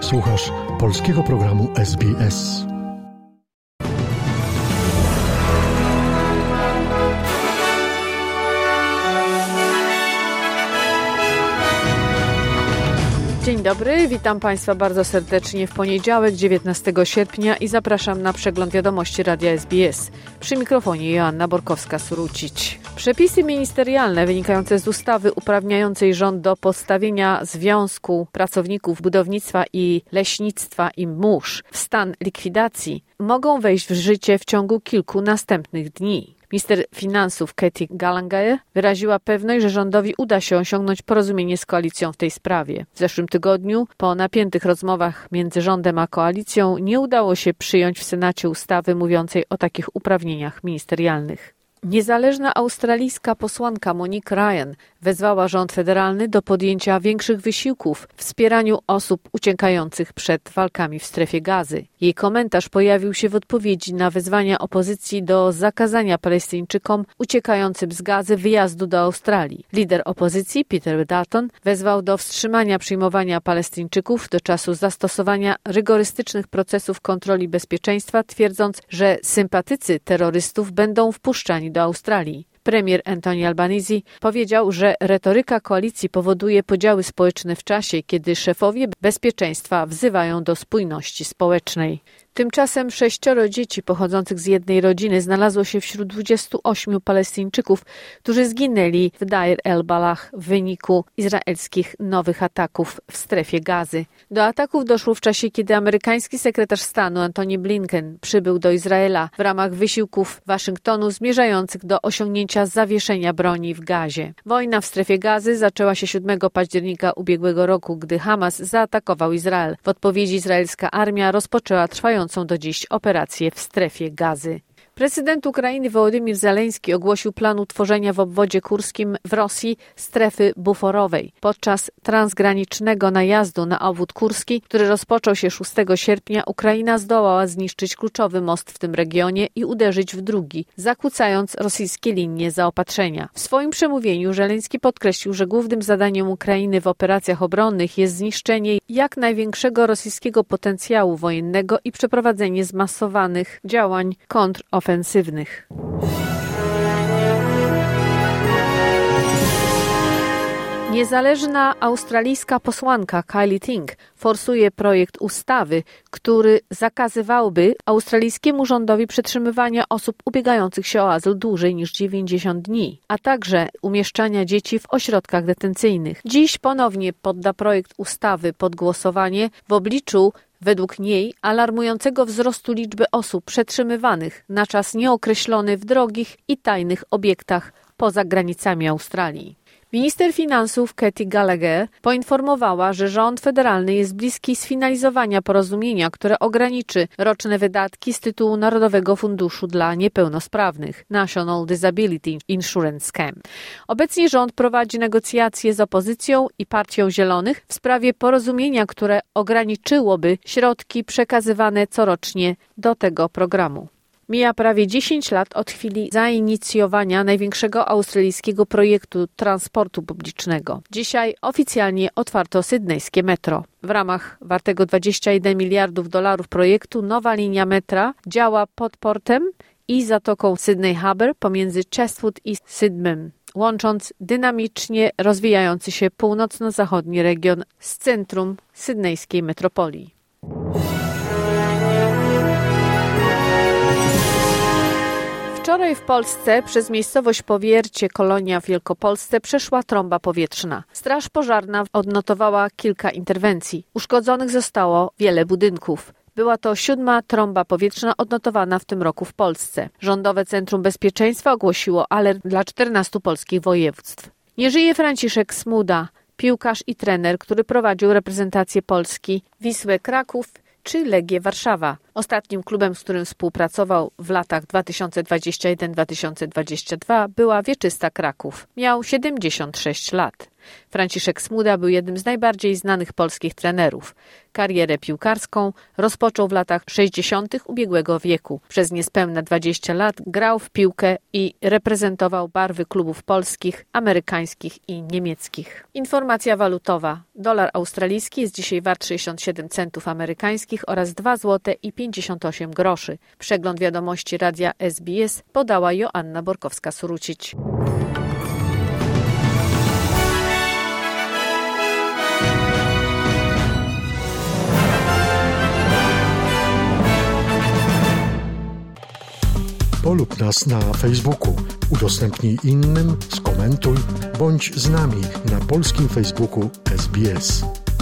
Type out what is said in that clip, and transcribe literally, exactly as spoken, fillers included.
Słuchasz polskiego programu S B S. Dzień dobry, witam Państwa bardzo serdecznie w poniedziałek, dziewiętnastego sierpnia i zapraszam na przegląd wiadomości Radia S B S. Przy mikrofonie Joanna Borkowska-Surucić. Przepisy ministerialne wynikające z ustawy uprawniającej rząd do postawienia Związku Pracowników Budownictwa i Leśnictwa i mórz w stan likwidacji mogą wejść w życie w ciągu kilku następnych dni. Minister finansów Katy Gallagher wyraziła pewność, że rządowi uda się osiągnąć porozumienie z koalicją w tej sprawie. W zeszłym tygodniu, po napiętych rozmowach między rządem a koalicją, nie udało się przyjąć w Senacie ustawy mówiącej o takich uprawnieniach ministerialnych. Niezależna australijska posłanka Monique Ryan wezwała rząd federalny do podjęcia większych wysiłków w wspieraniu osób uciekających przed walkami w strefie Gazy. Jej komentarz pojawił się w odpowiedzi na wezwania opozycji do zakazania Palestyńczykom uciekającym z Gazy wyjazdu do Australii. Lider opozycji Peter Dutton wezwał do wstrzymania przyjmowania Palestyńczyków do czasu zastosowania rygorystycznych procesów kontroli bezpieczeństwa, twierdząc, że sympatycy terrorystów będą wpuszczani do Australii. Premier Anthony Albanese powiedział, że retoryka koalicji powoduje podziały społeczne w czasie, kiedy szefowie bezpieczeństwa wzywają do spójności społecznej. Tymczasem sześcioro dzieci pochodzących z jednej rodziny znalazło się wśród dwudziestu ośmiu Palestyńczyków, którzy zginęli w Deir el-Balah w wyniku izraelskich nowych ataków w strefie Gazy. Do ataków doszło w czasie, kiedy amerykański sekretarz stanu Antony Blinken przybył do Izraela w ramach wysiłków Waszyngtonu zmierzających do osiągnięcia zawieszenia broni w Gazie. Wojna w strefie Gazy zaczęła się siódmego października ubiegłego roku, gdy Hamas zaatakował Izrael. W odpowiedzi izraelska armia rozpoczęła trwającą do dziś operację w strefie Gazy. Prezydent Ukrainy Wołodymyr Zełenski ogłosił plan utworzenia w obwodzie kurskim w Rosji strefy buforowej. Podczas transgranicznego najazdu na obwód kurski, który rozpoczął się szóstego sierpnia, Ukraina zdołała zniszczyć kluczowy most w tym regionie i uderzyć w drugi, zakłócając rosyjskie linie zaopatrzenia. W swoim przemówieniu Zełenski podkreślił, że głównym zadaniem Ukrainy w operacjach obronnych jest zniszczenie jak największego rosyjskiego potencjału wojennego i przeprowadzenie zmasowanych działań kontrofensywnych. ofensywnych. Niezależna australijska posłanka Kylie Ting forsuje projekt ustawy, który zakazywałby australijskiemu rządowi przetrzymywania osób ubiegających się o azyl dłużej niż dziewięćdziesiąt dni, a także umieszczania dzieci w ośrodkach detencyjnych. Dziś ponownie podda projekt ustawy pod głosowanie w obliczu według niej alarmującego wzrostu liczby osób przetrzymywanych na czas nieokreślony w drogich i tajnych obiektach poza granicami Australii. Minister finansów Katy Gallagher poinformowała, że rząd federalny jest bliski sfinalizowania porozumienia, które ograniczy roczne wydatki z tytułu Narodowego Funduszu dla Niepełnosprawnych National Disability Insurance Scheme. Obecnie rząd prowadzi negocjacje z opozycją i Partią Zielonych w sprawie porozumienia, które ograniczyłoby środki przekazywane corocznie do tego programu. Mija prawie dziesięć lat od chwili zainicjowania największego australijskiego projektu transportu publicznego. Dzisiaj oficjalnie otwarto sydnejskie metro. W ramach wartego dwadzieścia jeden miliardów dolarów projektu nowa linia metra działa pod portem i zatoką Sydney Harbour pomiędzy Chatswood i Sydneyem, łącząc dynamicznie rozwijający się północno-zachodni region z centrum sydnejskiej metropolii. Wczoraj w Polsce przez miejscowość Powiercie, Kolonia w Wielkopolsce przeszła trąba powietrzna. Straż pożarna odnotowała kilka interwencji. Uszkodzonych zostało wiele budynków. Była to siódma trąba powietrzna odnotowana w tym roku w Polsce. Rządowe Centrum Bezpieczeństwa ogłosiło alert dla czternastu polskich województw. Nie żyje Franciszek Smuda, piłkarz i trener, który prowadził reprezentację Polski, Wisłę Kraków czy Legię Warszawa. Ostatnim klubem, z którym współpracował w latach dwa tysiące dwudziestym pierwszym do dwa tysiące dwudziestego drugiego była Wieczysta Kraków. Miał siedemdziesiąt sześć lat. Franciszek Smuda był jednym z najbardziej znanych polskich trenerów. Karierę piłkarską rozpoczął w latach sześćdziesiątych ubiegłego wieku. Przez niespełna dwadzieścia lat grał w piłkę i reprezentował barwy klubów polskich, amerykańskich i niemieckich. Informacja walutowa. Dolar australijski jest dzisiaj wart sześćdziesiąt siedem centów amerykańskich oraz dwa złote i pięćdziesiąt osiem groszy. Przegląd wiadomości radia S B S podała Joanna Borkowska-Surucić. Polub nas na Facebooku, udostępnij innym, skomentuj, bądź z nami na polskim Facebooku S B S.